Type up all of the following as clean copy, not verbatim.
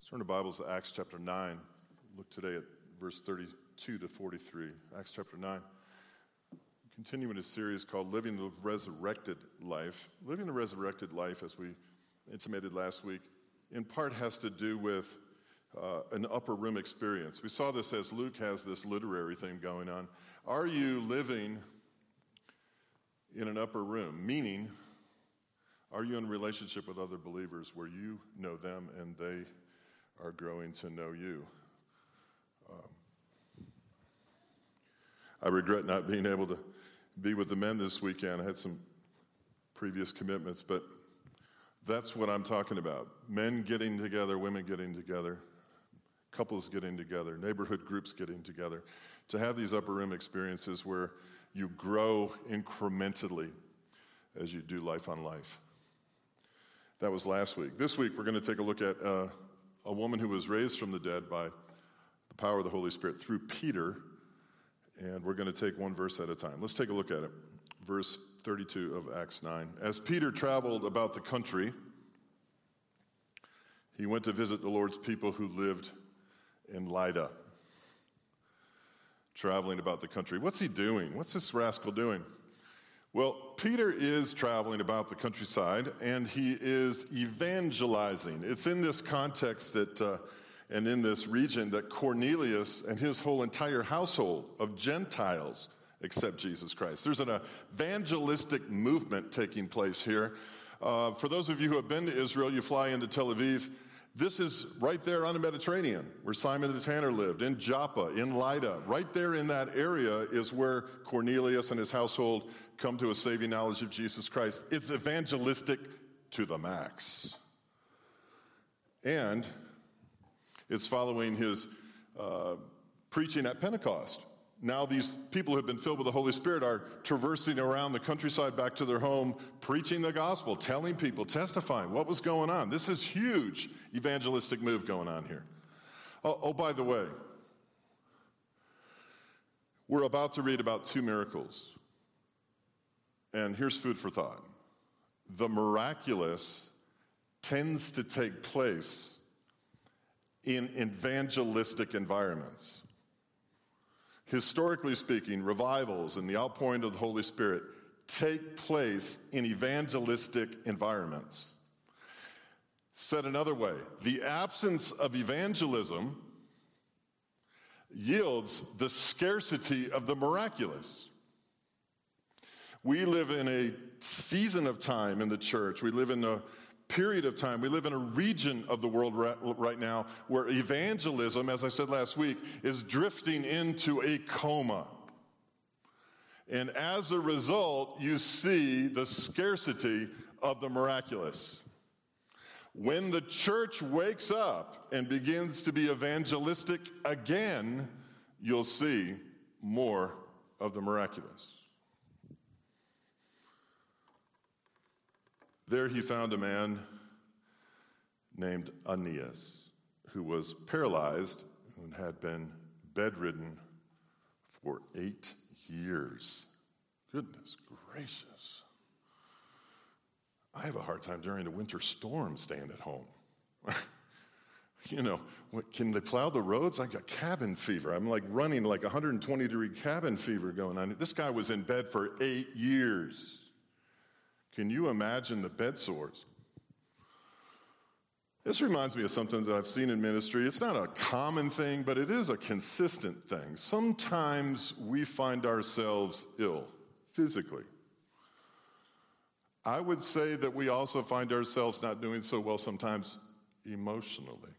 Turn the Bibles to Acts chapter 9. Look today at verse 32 to 43. Acts chapter 9. Continuing a series called Living the Resurrected Life. Living the Resurrected Life, as we intimated last week, in part has to do with an upper room experience. We saw this as Luke has this literary thing going on. Are you living in an upper room? Meaning, are you in a relationship with other believers where you know them and they are growing to know you? I regret not being able to be with the men this weekend. I had some previous commitments, but that's what I'm talking about. Men getting together, women getting together, couples getting together, neighborhood groups getting together, to have these upper room experiences where you grow incrementally as you do life on life. That was last week. This week, we're going to take a look at a woman who was raised from the dead by the power of the Holy Spirit through Peter, and we're going to take one verse at a time. Let's take a look at it. Verse 32 of Acts 9. As Peter traveled about the country, he went to visit the Lord's people who lived in Lydda. Traveling about the country. What's he doing? What's this rascal doing? Well, Peter is traveling about the countryside, and he is evangelizing. It's in this context that, and in this region, that Cornelius and his whole entire household of Gentiles accept Jesus Christ. There's an evangelistic movement taking place here. For those of you who have been to Israel, you fly into Tel Aviv. This is right there on the Mediterranean, where Simon the Tanner lived, in Joppa, in Lydda. Right there in that area is where Cornelius and his household come to a saving knowledge of Jesus Christ. It's evangelistic to the max. And it's following his preaching at Pentecost. Now these people who have been filled with the Holy Spirit are traversing around the countryside back to their home, preaching the gospel, telling people, testifying what was going on. This is huge evangelistic move going on here. Oh, by the way, we're about to read about two miracles. And here's food for thought. The miraculous tends to take place in evangelistic environments. Historically speaking, revivals and the outpouring of the Holy Spirit take place in evangelistic environments. Said another way, the absence of evangelism yields the scarcity of the miraculous. We live in a season of time in the church. We live in a period of time. We live in a region of the world right now where evangelism, as I said last week, is drifting into a coma. And as a result, you see the scarcity of the miraculous. When the church wakes up and begins to be evangelistic again, you'll see more of the miraculous. There he found a man named Aeneas, who was paralyzed and had been bedridden for 8 years. Goodness gracious. I have a hard time during a winter storm staying at home. Can they plow the roads? I got cabin fever. I'm like running like 120-degree cabin fever going on. This guy was in bed for 8 years. Can you imagine the bed sores? This reminds me of something that I've seen in ministry. It's not a common thing, but it is a consistent thing. Sometimes we find ourselves ill physically. I would say that we also find ourselves not doing so well sometimes emotionally.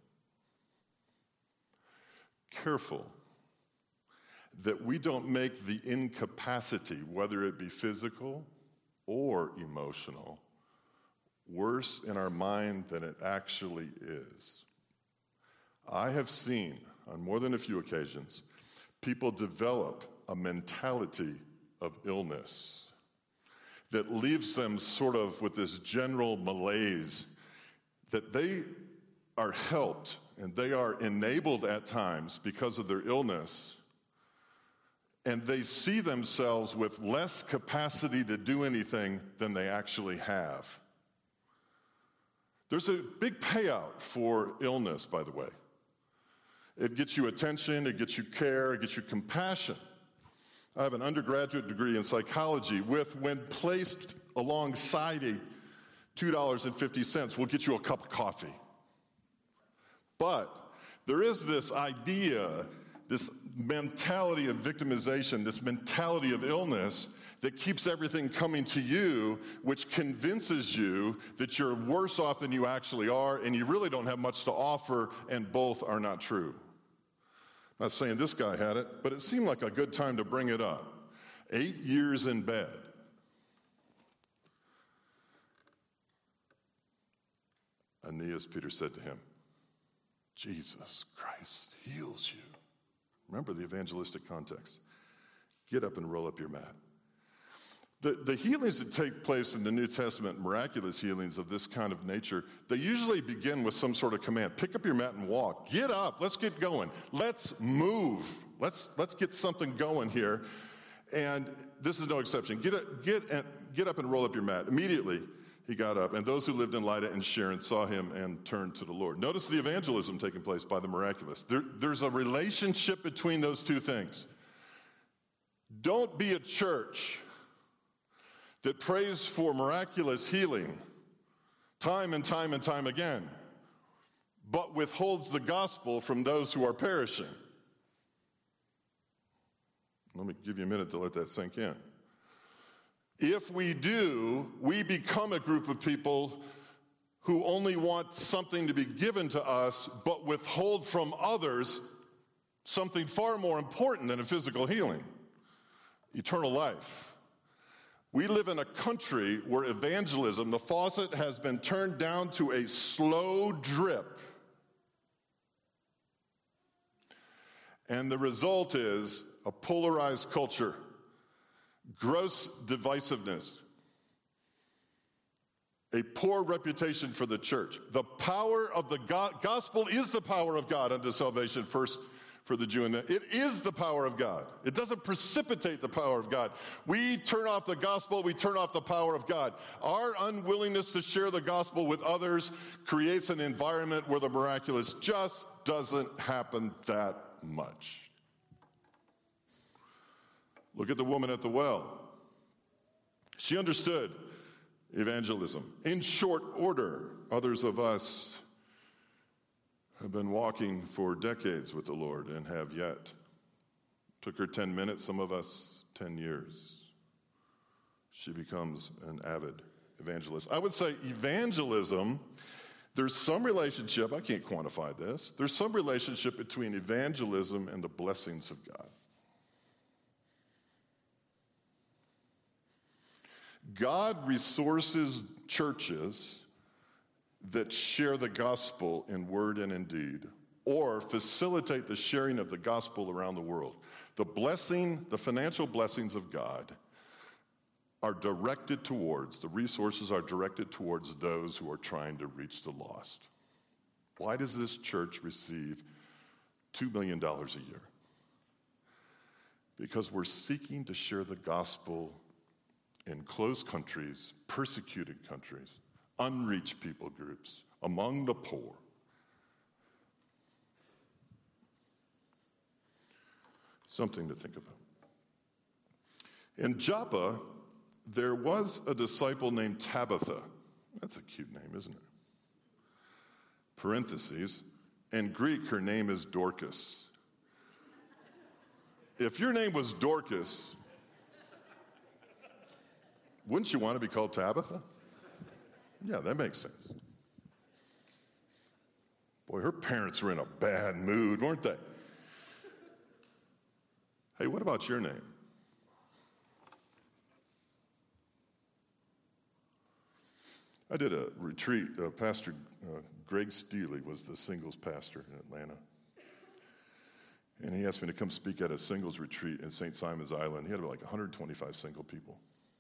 Careful that we don't make the incapacity, whether it be physical or emotional, worse in our mind than it actually is. I have seen, on more than a few occasions, people develop a mentality of illness that leaves them sort of with this general malaise, that they are helped and they are enabled at times because of their illness, and they see themselves with less capacity to do anything than they actually have. There's a big payout for illness, by the way. It gets you attention, it gets you care, it gets you compassion. I have an undergraduate degree in psychology when placed alongside a $2.50 will get you a cup of coffee. But there is this idea, this mentality of victimization, this mentality of illness that keeps everything coming to you, which convinces you that you're worse off than you actually are, and you really don't have much to offer, and both are not true. I'm not saying this guy had it, but it seemed like a good time to bring it up. 8 years in bed. Aeneas, Peter said to him, Jesus Christ heals you. Remember the evangelistic context. Get up and roll up your mat. The healings that take place in the New Testament, miraculous healings of this kind of nature, they usually begin with some sort of command. Pick up your mat and walk. Get up. Let's get going. Let's move. Let's get something going here. And this is no exception. Get up and roll up your mat. Immediately, he got up, and those who lived in Lydda and Sharon saw him and turned to the Lord. Notice the evangelism taking place by the miraculous. There's a relationship between those two things. Don't be a church that prays for miraculous healing time and time and time again, but withholds the gospel from those who are perishing. Let me give you a minute to let that sink in. If we do, we become a group of people who only want something to be given to us, but withhold from others something far more important than a physical healing, eternal life. We live in a country where evangelism, the faucet has been turned down to a slow drip. And the result is a polarized culture, gross divisiveness, a poor reputation for the church. The power of the gospel is the power of God unto salvation, first for the Jew and the... It is the power of God. It doesn't precipitate the power of God. We turn off the gospel, we turn off the power of God. Our unwillingness to share the gospel with others creates an environment where the miraculous just doesn't happen that much. Look at the woman at the well. She understood evangelism. In short order, others of us have been walking for decades with the Lord and have yet. Took her 10 minutes, some of us 10 years. She becomes an avid evangelist. I would say evangelism, there's some relationship, I can't quantify this, there's some relationship between evangelism and the blessings of God. God resources churches that share the gospel in word and in deed, or facilitate the sharing of the gospel around the world. The financial blessings of God are directed towards, the resources are directed towards those who are trying to reach the lost. Why does this church receive $2 million a year? Because we're seeking to share the gospel in closed countries, persecuted countries, unreached people groups, among the poor. Something to think about. In Joppa, there was a disciple named Tabitha. That's a cute name, isn't it? Parentheses. In Greek, her name is Dorcas. If your name was Dorcas, wouldn't you want to be called Tabitha? Yeah, that makes sense. Boy, her parents were in a bad mood, weren't they? Hey, what about your name? I did a retreat. Pastor Greg Steele was the singles pastor in Atlanta. And he asked me to come speak at a singles retreat in St. Simon's Island. He had like 125 single people.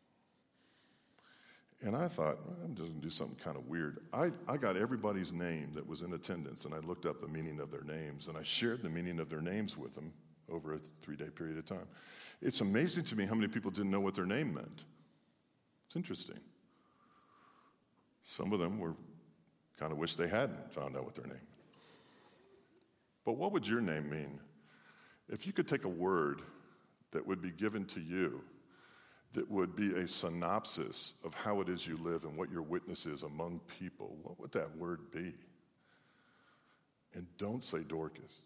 And I thought, well, I'm just going to do something kind of weird. I got everybody's name that was in attendance, and I looked up the meaning of their names, and I shared the meaning of their names with them over a 3-day period of time. It's amazing to me how many people didn't know what their name meant. It's interesting. Some of them were Kind of wish they hadn't found out what their name meant. But what would your name mean if you could take a word that would be given to you that would be a synopsis of how it is you live and what your witness is among people? What would that word be? And don't say Dorcas.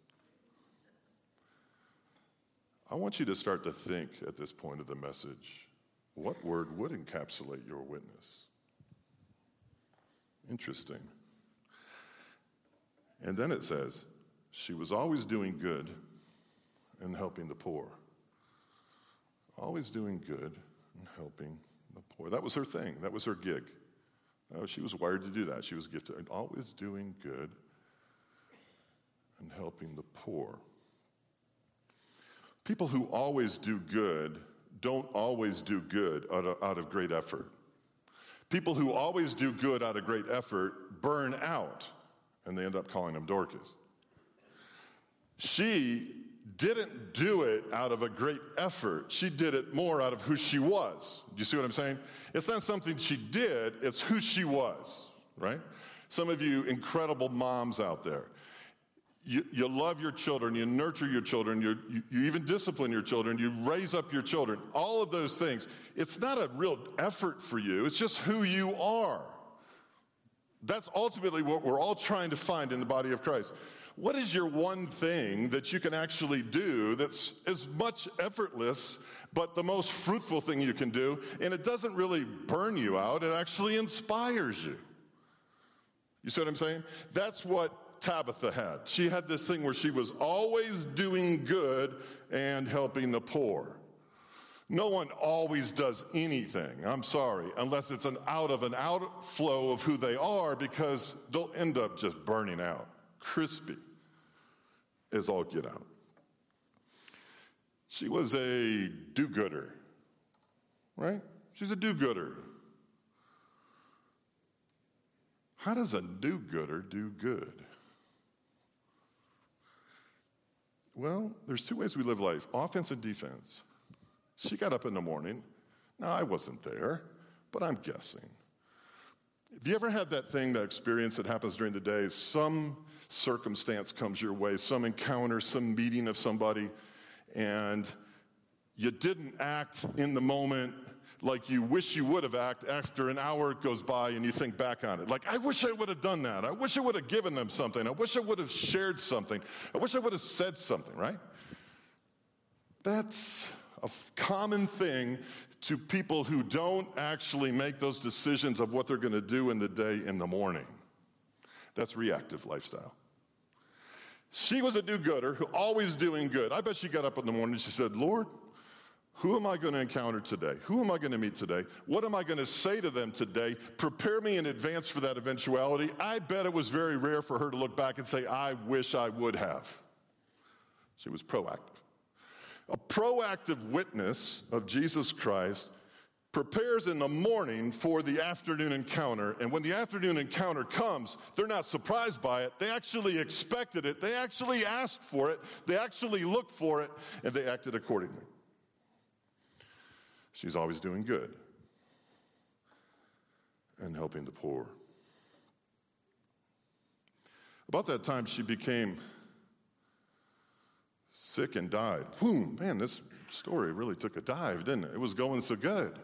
I want you to start to think at this point of the message, what word would encapsulate your witness? Interesting. And then it says, she was always doing good and helping the poor. Always doing good and helping the poor. That was her thing. That was her gig. She was wired to do that. She was gifted. Always doing good and helping the poor. People who always do good don't always do good out of great effort. People who always do good out of great effort burn out, and they end up calling them Dorcas. She didn't do it out of a great effort. She did it more out of who she was. Do you see what I'm saying? It's not something she did, it's who she was, right? Some of you incredible moms out there, you love your children, you nurture your children, you even discipline your children, you raise up your children, all of those things. It's not a real effort for you, it's just who you are. That's ultimately what we're all trying to find in the body of Christ. What is your one thing that you can actually do that's as much effortless, but the most fruitful thing you can do, and it doesn't really burn you out, it actually inspires you? You see what I'm saying? That's what Tabitha had. She had this thing where she was always doing good and helping the poor. No one always does anything, I'm sorry, unless it's an outflow of who they are, because they'll end up just burning out. Crispy as all get out. She was a do-gooder, right? She's a do-gooder. How does a do-gooder do good? Well, there's two ways we live life, offense and defense. She got up in the morning. Now, I wasn't there, but I'm guessing. Have you ever had that thing, that experience that happens during the day? Some circumstance comes your way, some encounter, some meeting of somebody, and you didn't act in the moment like you wish you would have acted. After an hour goes by and you think back on it. Like, I wish I would have done that. I wish I would have given them something. I wish I would have shared something. I wish I would have said something, right? That's a common thing to people who don't actually make those decisions of what they're going to do in the day in the morning. That's reactive lifestyle. She was a do-gooder who always doing good. I bet she got up in the morning and she said, Lord, who am I going to encounter today? Who am I going to meet today? What am I going to say to them today? Prepare me in advance for that eventuality. I bet it was very rare for her to look back and say, I wish I would have. She was proactive. A proactive witness of Jesus Christ prepares in the morning for the afternoon encounter, and when the afternoon encounter comes, they're not surprised by it. They actually expected it. They actually asked for it. They actually looked for it, and they acted accordingly. She's always doing good and helping the poor. About that time, she became sick and died. Boom, man, this story really took a dive, didn't it? It was going so good.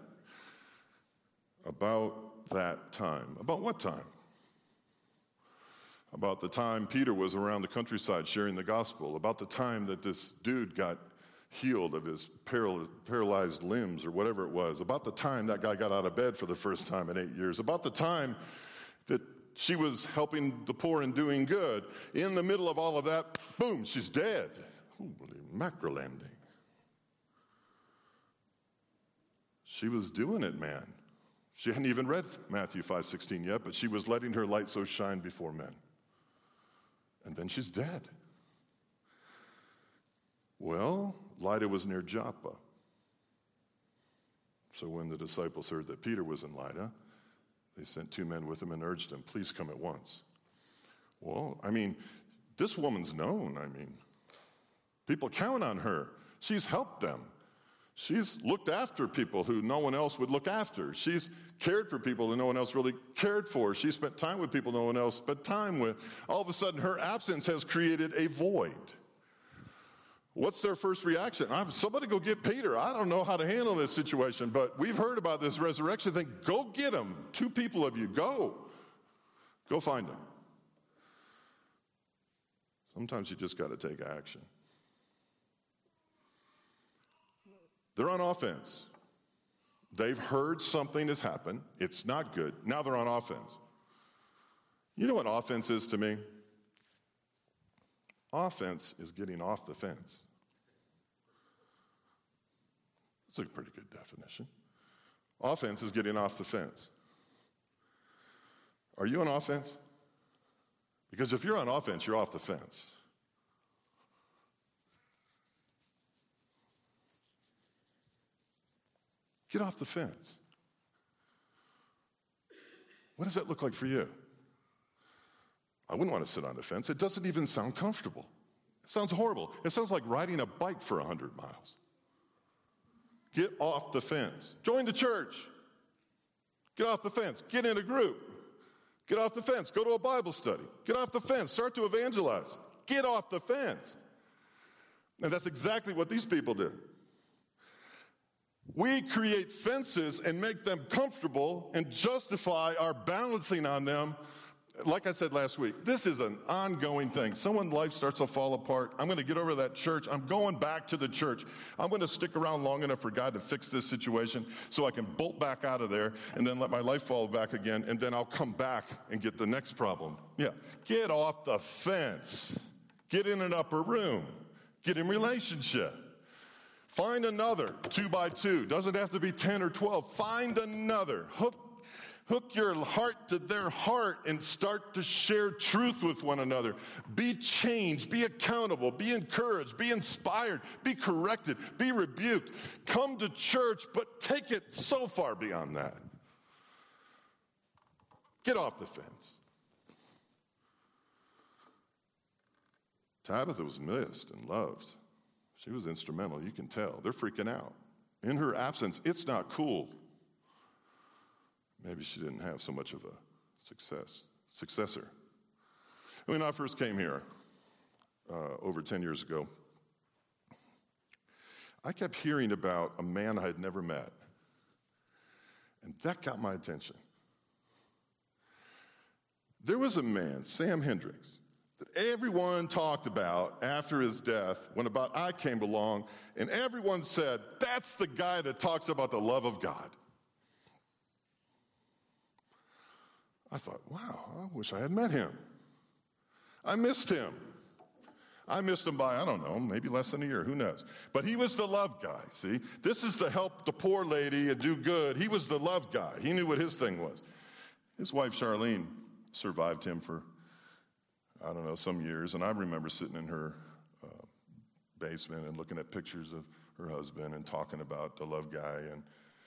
About that time. About what time? About the time Peter was around the countryside sharing the gospel. About the time that this dude got healed of his paralyzed limbs or whatever it was. About the time that guy got out of bed for the first time in 8 years. About the time that she was helping the poor and doing good. In the middle of all of that, boom, she's dead. Holy macrolanding. She was doing it, man. She hadn't even read Matthew 5:16 yet, but she was letting her light so shine before men. And then she's dead. Well, Lydda was near Joppa. So when the disciples heard that Peter was in Lydda, they sent 2 men with him and urged him, please come at once. Well, I mean, this woman's known. I mean, people count on her. She's helped them. She's looked after people who no one else would look after. She's cared for people that no one else really cared for. She spent time with people no one else spent time with. All of a sudden, her absence has created a void. What's their first reaction? Somebody go get Peter. I don't know how to handle this situation, but we've heard about this resurrection thing. Go get him. 2 people of you, go. Go find him. Sometimes you just got to take action. They're on offense. They've heard something has happened. It's not good. Now they're on offense. You know what offense is to me? Offense is getting off the fence. That's a pretty good definition. Offense is getting off the fence. Are you on offense? Because if you're on offense, you're off the fence. Get off the fence. What does that look like for you? I wouldn't want to sit on the fence. It doesn't even sound comfortable. It sounds horrible. It sounds like riding a bike for 100 miles. Get off the fence. Join the church. Get off the fence. Get in a group. Get off the fence. Go to a Bible study. Get off the fence. Start to evangelize. Get off the fence. And that's exactly what these people did. We create fences and make them comfortable and justify our balancing on them. Like I said last week, this is an ongoing thing. Someone's life starts to fall apart. I'm going to get over that church. I'm going back to the church. I'm going to stick around long enough for God to fix this situation so I can bolt back out of there and then let my life fall back again, and then I'll come back and get the next problem. Yeah, get off the fence. Get in an upper room. Get in relationship. Find another 2 by 2. Doesn't have to be 10 or 12. Find another. Hook your heart to their heart and start to share truth with one another. Be changed. Be accountable. Be encouraged. Be inspired. Be corrected. Be rebuked. Come to church, but take it so far beyond that. Get off the fence. Tabitha was missed and loved. She was instrumental. You can tell. They're freaking out. In her absence, it's not cool. Maybe she didn't have so much of a successor. When I first came here over 10 years ago, I kept hearing about a man I had never met. And that got my attention. There was a man, Sam Hendricks, that everyone talked about after his death when about I came along, and everyone said, that's the guy that talks about the love of God. I thought, wow, I wish I had met him. I missed him. I missed him by, I don't know, maybe less than a year, who knows. But he was the love guy, see? This is to help the poor lady and do good. He was the love guy. He knew what his thing was. His wife, Charlene, survived him for, I don't know, some years. And I remember sitting in her basement and looking at pictures of her husband and talking about the love guy, and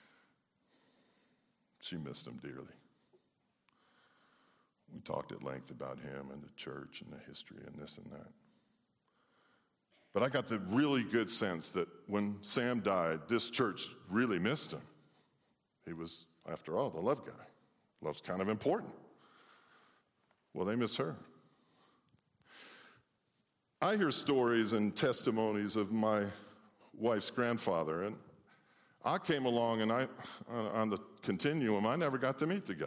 she missed him dearly. We talked at length about him and the church and the history and this and that. But I got the really good sense that when Sam died, this church really missed him. He was, after all, the love guy. Love's kind of important. Well, they miss her. I hear stories and testimonies of my wife's grandfather, and I came along and on the continuum, I never got to meet the guy.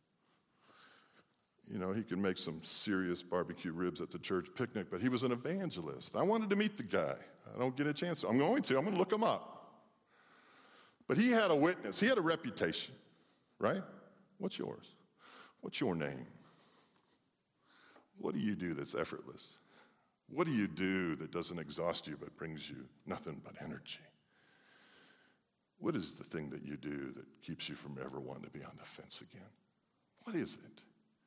You know, he could make some serious barbecue ribs at the church picnic, but he was an evangelist. I wanted to meet the guy. I don't get a chance. I'm going to look him up. But he had a witness. He had a reputation, right? What's yours? What's your name? What do you do that's effortless? What do you do that doesn't exhaust you but brings you nothing but energy? What is the thing that you do that keeps you from ever wanting to be on the fence again? What is it?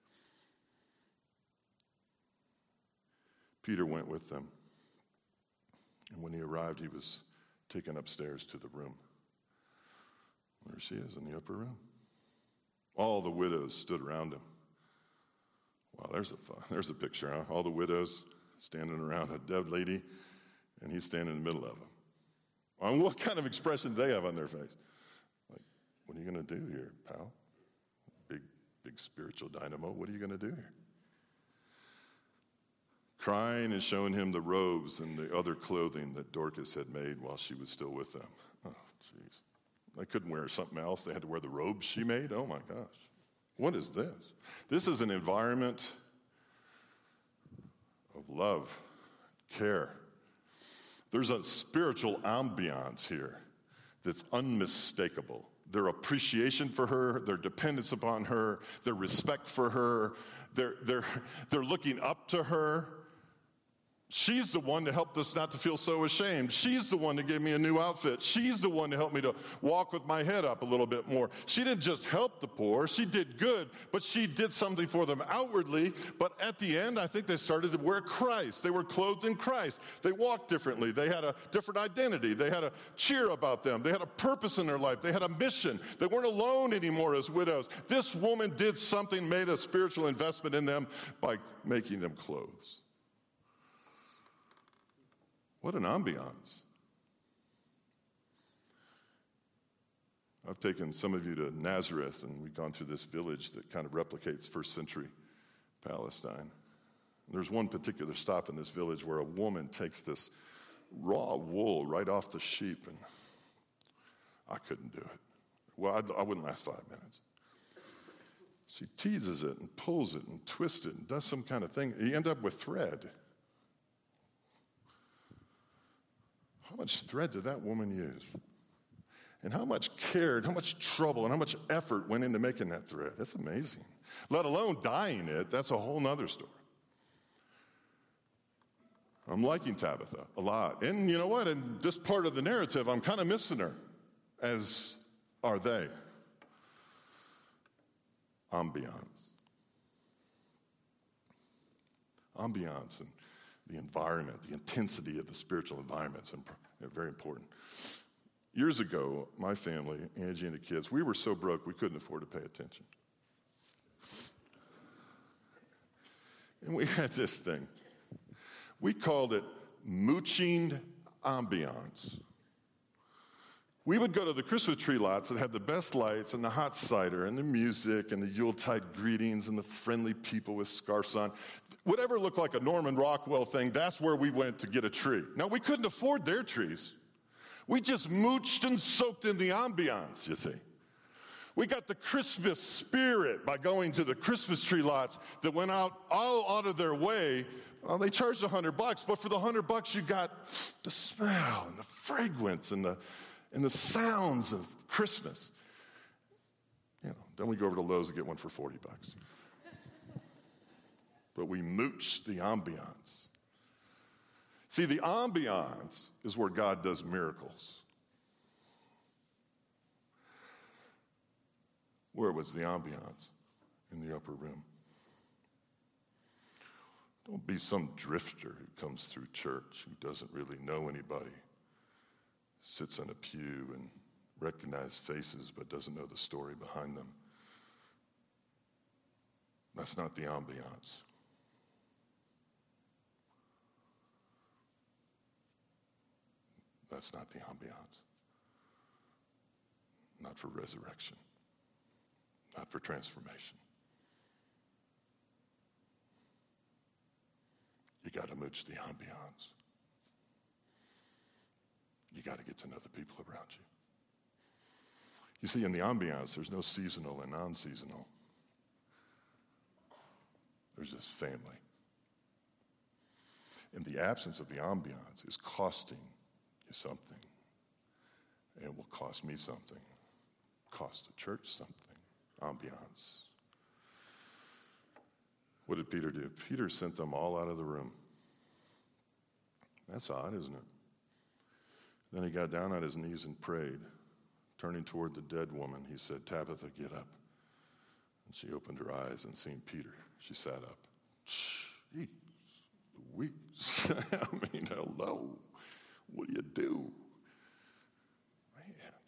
Peter went with them, and when he arrived, he was taken upstairs to the room. There she is in the upper room. All the widows stood around him. Wow, there's a picture, huh? All the widows standing around a dead lady, and he's standing in the middle of them. I mean, what kind of expression do they have on their face? Like, what are you going to do here, pal? Big spiritual dynamo. What are you going to do here? Crying and showing him the robes and the other clothing that Dorcas had made while she was still with them. Oh, jeez. They couldn't wear something else. They had to wear the robes she made? Oh, my gosh. What is this? This is an environment of love, care. There's a spiritual ambiance here that's unmistakable. Their appreciation for her, their dependence upon her, their respect for her, they're looking up to her. She's the one that helped us not to feel so ashamed. She's the one that gave me a new outfit. She's the one that helped me to walk with my head up a little bit more. She didn't just help the poor. She did good, but she did something for them outwardly. But at the end, I think they started to wear Christ. They were clothed in Christ. They walked differently. They had a different identity. They had a cheer about them. They had a purpose in their life. They had a mission. They weren't alone anymore as widows. This woman did something, made a spiritual investment in them by making them clothes. What an ambiance. I've taken some of you to Nazareth, and we've gone through this village that kind of replicates first century Palestine. And there's one particular stop in this village where a woman takes this raw wool right off the sheep, and I couldn't do it. Well, I wouldn't last 5 minutes. She teases it and pulls it and twists it and does some kind of thing. You end up with thread. How much thread did that woman use? And how much care, and how much trouble, and how much effort went into making that thread? That's amazing. Let alone dyeing it, that's a whole nother story. I'm liking Tabitha a lot. And you know what? In this part of the narrative, I'm kind of missing her, as are they. Ambiance. Ambiance and the environment, the intensity of the spiritual environment is very important. Years ago, my family, Angie and the kids, we were so broke we couldn't afford to pay attention. And we had this thing. We called it mooching ambiance. We would go to the Christmas tree lots that had the best lights and the hot cider and the music and the Yuletide greetings and the friendly people with scarves on. Whatever looked like a Norman Rockwell thing, that's where we went to get a tree. Now, we couldn't afford their trees. We just mooched and soaked in the ambiance, you see. We got the Christmas spirit by going to the Christmas tree lots that went all out of their way. Well, they charged $100, but for the $100, you got the smell and the fragrance and the sounds of Christmas. You know, then we go over to Lowe's and get one for $40. But we mooch the ambiance. See, the ambiance is where God does miracles. Where was the ambiance? In the upper room. Don't be some drifter who comes through church who doesn't really know anybody, sits in a pew and recognizes faces but doesn't know the story behind them. That's not the ambiance. That's not the ambiance. Not for resurrection. Not for transformation. You got to mooch the ambiance. You got to get to know the people around you. You see, in the ambiance, there's no seasonal and non-seasonal. There's just family. And the absence of the ambiance is costing you something. And it will cost me something. Cost the church something. Ambiance. What did Peter do? Peter sent them all out of the room. That's odd, isn't it? Then he got down on his knees and prayed. Turning toward the dead woman, he said, "Tabitha, get up." And she opened her eyes and seeing Peter, she sat up. Jeez Louise. I mean, hello. What do you do? Man.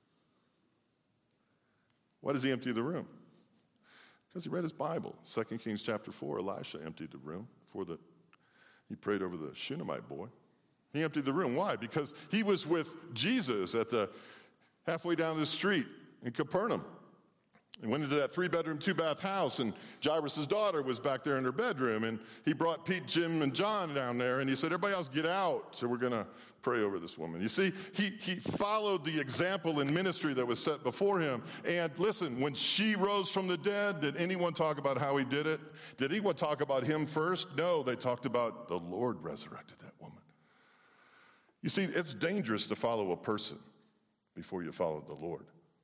Why does he empty the room? Because he read his Bible. 2 Kings chapter 4, Elisha emptied the room he prayed over the Shunammite boy. He emptied the room. Why? Because he was with Jesus at the halfway down the street in Capernaum. He went into that 3-bedroom, 2-bath house, and Jairus' daughter was back there in her bedroom, and he brought Pete, Jim, and John down there, and he said, everybody else get out, so we're going to pray over this woman. You see, he followed the example in ministry that was set before him, and listen, when she rose from the dead, did anyone talk about how he did it? Did anyone talk about him first? No, they talked about the Lord resurrected that woman. You see, it's dangerous to follow a person before you follow the Lord.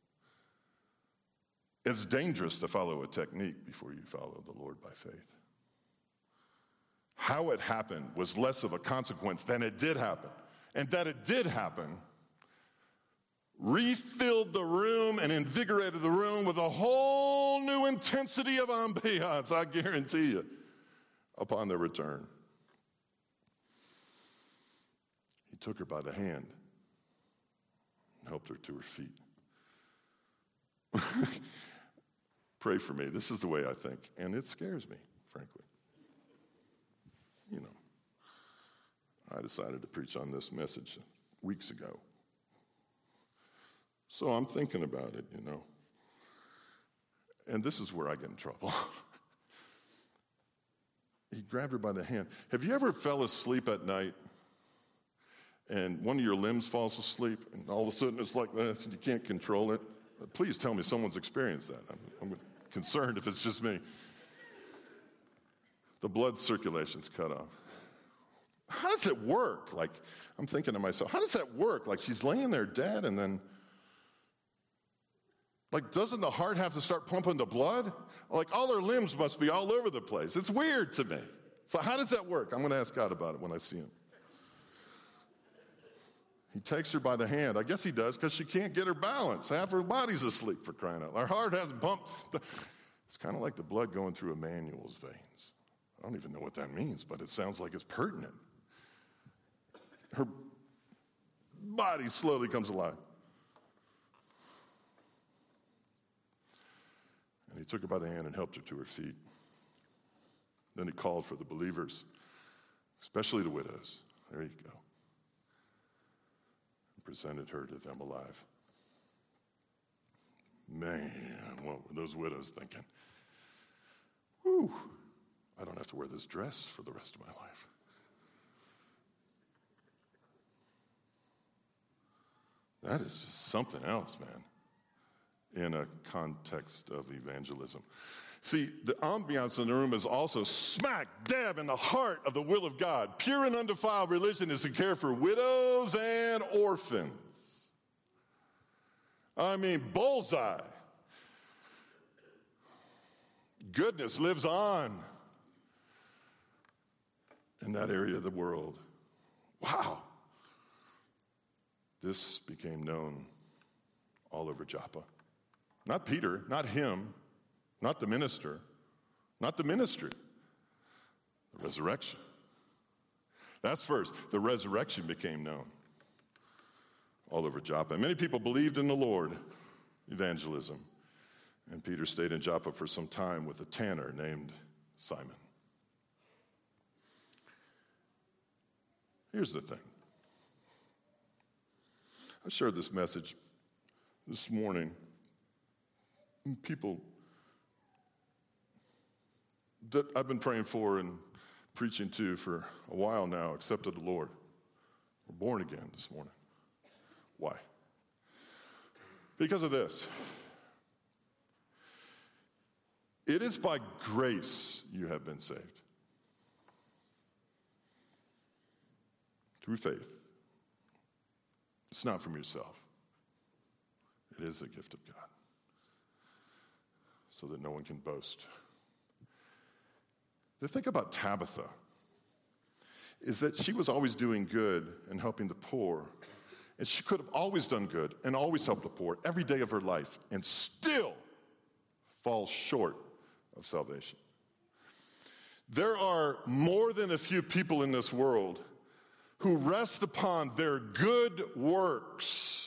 It's dangerous to follow a technique before you follow the Lord by faith. How it happened was less of a consequence than it did happen. And that it did happen refilled the room and invigorated the room with a whole new intensity of ambiance, I guarantee you, upon their return. He took her by the hand and helped her to her feet. Pray for me. This is the way I think, and it scares me, frankly. You know, I decided to preach on this message weeks ago. So I'm thinking about it, you know. And this is where I get in trouble. He grabbed her by the hand. Have you ever fell asleep at night and one of your limbs falls asleep and all of a sudden it's like this and you can't control it? Please tell me someone's experienced that. I'm concerned if it's just me. The blood circulation's cut off. How does it work? Like, I'm thinking to myself, how does that work? Like, she's laying there dead and then, like, doesn't the heart have to start pumping the blood? Like, all her limbs must be all over the place. It's weird to me. So how does that work? I'm going to ask God about it when I see him. He takes her by the hand. I guess he does because she can't get her balance. Half her body's asleep, for crying out loud. Her heart hasn't pumped. It's kind of like the blood going through Emmanuel's veins. I don't even know what that means, but it sounds like it's pertinent. Her body slowly comes alive. And he took her by the hand and helped her to her feet. Then he called for the believers, especially the widows. There you go. Presented her to them alive. Man, what were those widows thinking? Whew, I don't have to wear this dress for the rest of my life. That is just something else, man, in a context of evangelism. See, the ambiance in the room is also smack dab in the heart of the will of God. Pure and undefiled religion is to care for widows and orphans. I mean, bullseye. Goodness lives on in that area of the world. Wow. This became known all over Joppa. Not Peter, not him. Not the minister, not the ministry, the resurrection. That's first. The resurrection became known all over Joppa. And many people believed in the Lord, evangelism. And Peter stayed in Joppa for some time with a tanner named Simon. Here's the thing. I shared this message this morning. And people that I've been praying for and preaching to for a while now accepted the Lord. We're born again this morning. Why? Because of this. It is by grace you have been saved. Through faith. It's not from yourself. It is the gift of God. So that no one can boast. The thing about Tabitha is that she was always doing good and helping the poor. And she could have always done good and always helped the poor every day of her life and still fall short of salvation. There are more than a few people in this world who rest upon their good works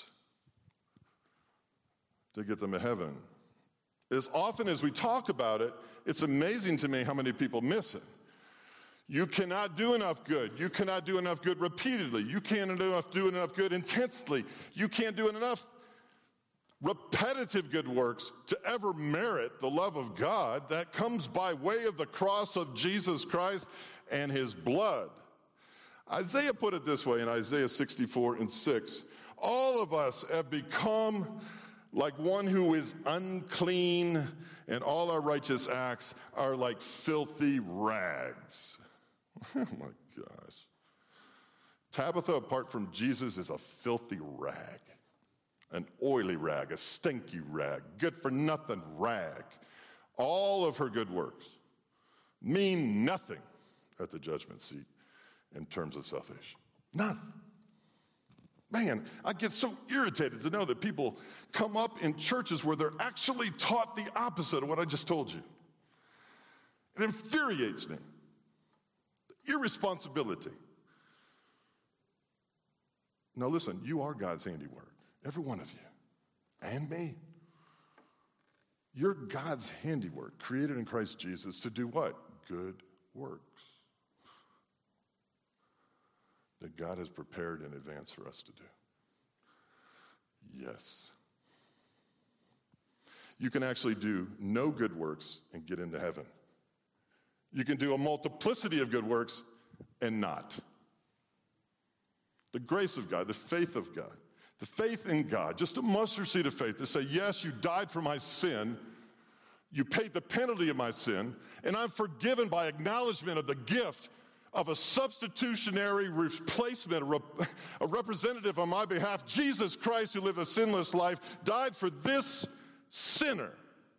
to get them to heaven. As often as we talk about it, it's amazing to me how many people miss it. You cannot do enough good. You cannot do enough good repeatedly. You can't do enough good intensely. You can't do enough repetitive good works to ever merit the love of God that comes by way of the cross of Jesus Christ and his blood. Isaiah put it this way in Isaiah 64:6. All of us have become like one who is unclean, and all our righteous acts are like filthy rags. Oh my gosh. Tabitha, apart from Jesus, is a filthy rag, an oily rag, a stinky rag, good for nothing rag. All of her good works mean nothing at the judgment seat in terms of salvation. None. Man, I get so irritated to know that people come up in churches where they're actually taught the opposite of what I just told you. It infuriates me. The irresponsibility. Now listen, you are God's handiwork. Every one of you. And me. You're God's handiwork, created in Christ Jesus to do what? Good works. That God has prepared in advance for us to do. Yes. You can actually do no good works and get into heaven. You can do a multiplicity of good works and not. The grace of God, the faith of God, the faith in God, just a mustard seed of faith to say, yes, you died for my sin, you paid the penalty of my sin, and I'm forgiven by acknowledgement of the gift of a substitutionary replacement, a representative on my behalf, Jesus Christ, who lived a sinless life, died for this sinner.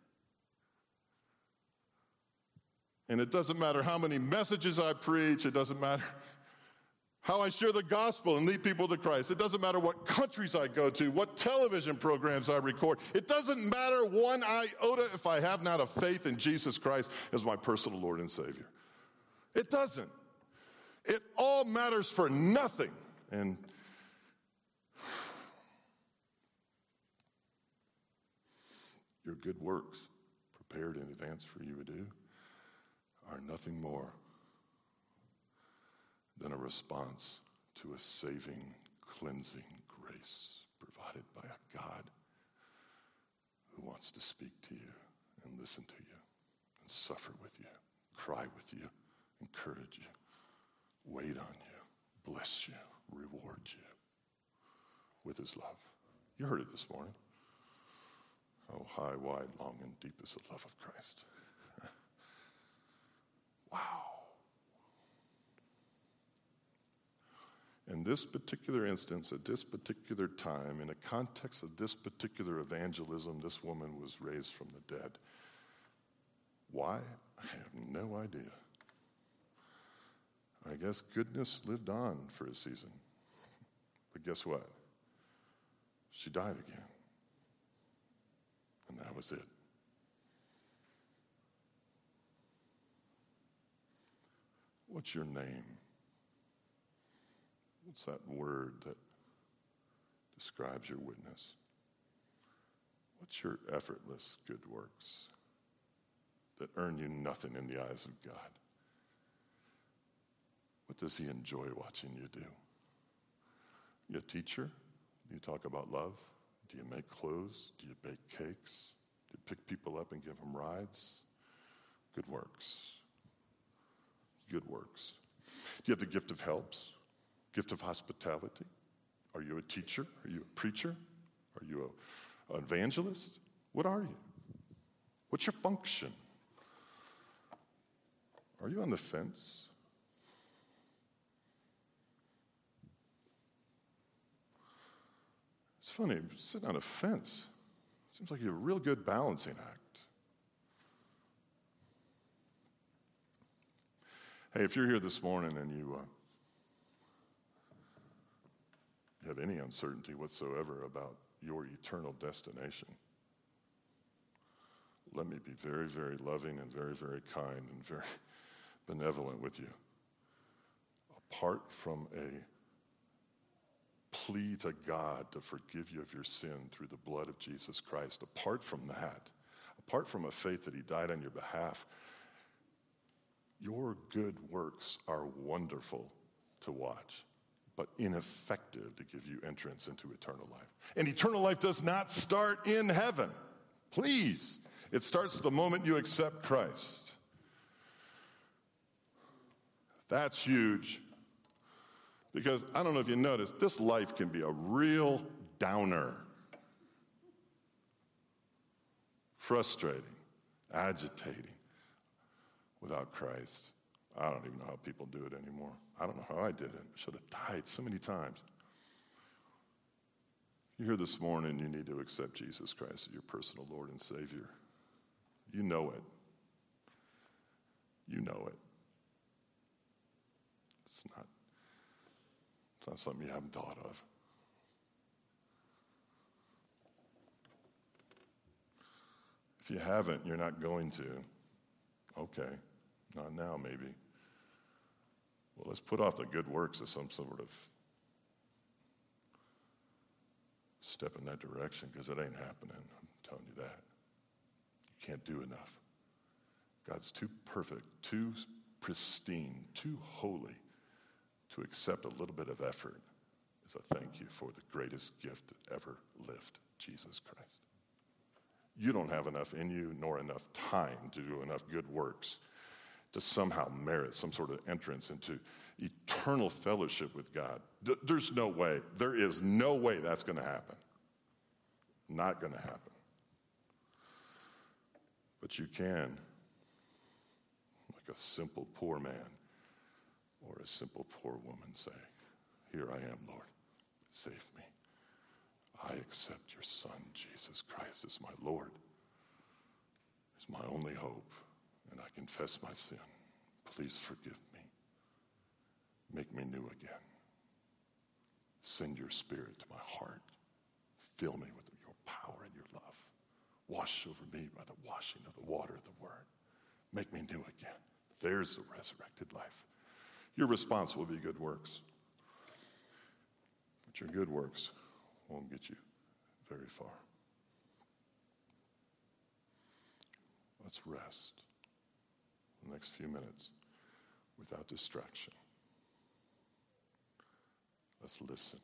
And it doesn't matter how many messages I preach, it doesn't matter how I share the gospel and lead people to Christ, it doesn't matter what countries I go to, what television programs I record, it doesn't matter one iota if I have not a faith in Jesus Christ as my personal Lord and Savior. It doesn't. It all matters for nothing. And your good works, prepared in advance for you to do, are nothing more than a response to a saving, cleansing grace provided by a God who wants to speak to you and listen to you and suffer with you, cry with you, encourage you, wait on you, bless you, reward you with his love. You heard it this morning. Oh, high, wide, long, and deep is the love of Christ. Wow. In this particular instance, at this particular time, in the context of this particular evangelism, this woman was raised from the dead. Why? I have no idea. I guess goodness lived on for a season. But guess what? She died again. And that was it. What's your name? What's that word that describes your witness? What's your effortless good works that earn you nothing in the eyes of God? What does he enjoy watching you do? You a teacher? Do you talk about love? Do you make clothes? Do you bake cakes? Do you pick people up and give them rides? Good works. Good works. Do you have the gift of helps? Gift of hospitality? Are you a teacher? Are you a preacher? Are you an evangelist? What are you? What's your function? Are you on the fence? It's funny, sitting on a fence seems like you have a real good balancing act. Hey, if you're here this morning and you have any uncertainty whatsoever about your eternal destination, let me be very, very loving and very, very kind and very benevolent with you. Apart from a plea to God to forgive you of your sin through the blood of Jesus Christ, apart from that, apart from a faith that he died on your behalf, Your good works are wonderful to watch, but ineffective to give you entrance into eternal life. And eternal life does not start in heaven. Please. It starts the moment you accept Christ. That's huge. Because I don't know if you noticed, this life can be a real downer. Frustrating, agitating without Christ. I don't even know how people do it anymore. I don't know how I did it. I should have died so many times. You're here this morning, you need to accept Jesus Christ as your personal Lord and Savior. You know it. You know it. It's not something you haven't thought of. If you haven't, you're not going to. Okay, not now maybe. Well, let's put off the good works as some sort of step in that direction, because it ain't happening. I'm telling you that. You can't do enough. God's too perfect, too pristine, too holy to accept a little bit of effort as a thank you for the greatest gift that ever lived, Jesus Christ. You don't have enough in you nor enough time to do enough good works to somehow merit some sort of entrance into eternal fellowship with God. There's no way. There is no way that's going to happen. Not going to happen. But you can, like a simple poor man or a simple poor woman, say, "Here I am, Lord. Save me. I accept your Son, Jesus Christ, as my Lord, as my only hope, and I confess my sin. Please forgive me. Make me new again. Send your Spirit to my heart. Fill me with your power and your love. Wash over me by the washing of the water of the Word. Make me new again." There's the resurrected life. Your response will be good works. But your good works won't get you very far. Let's rest the next few minutes without distraction. Let's listen.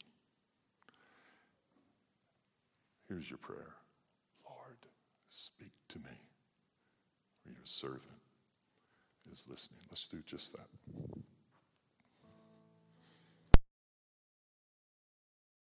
Here's your prayer. Lord, speak to me, for your servant is listening. Let's do just that.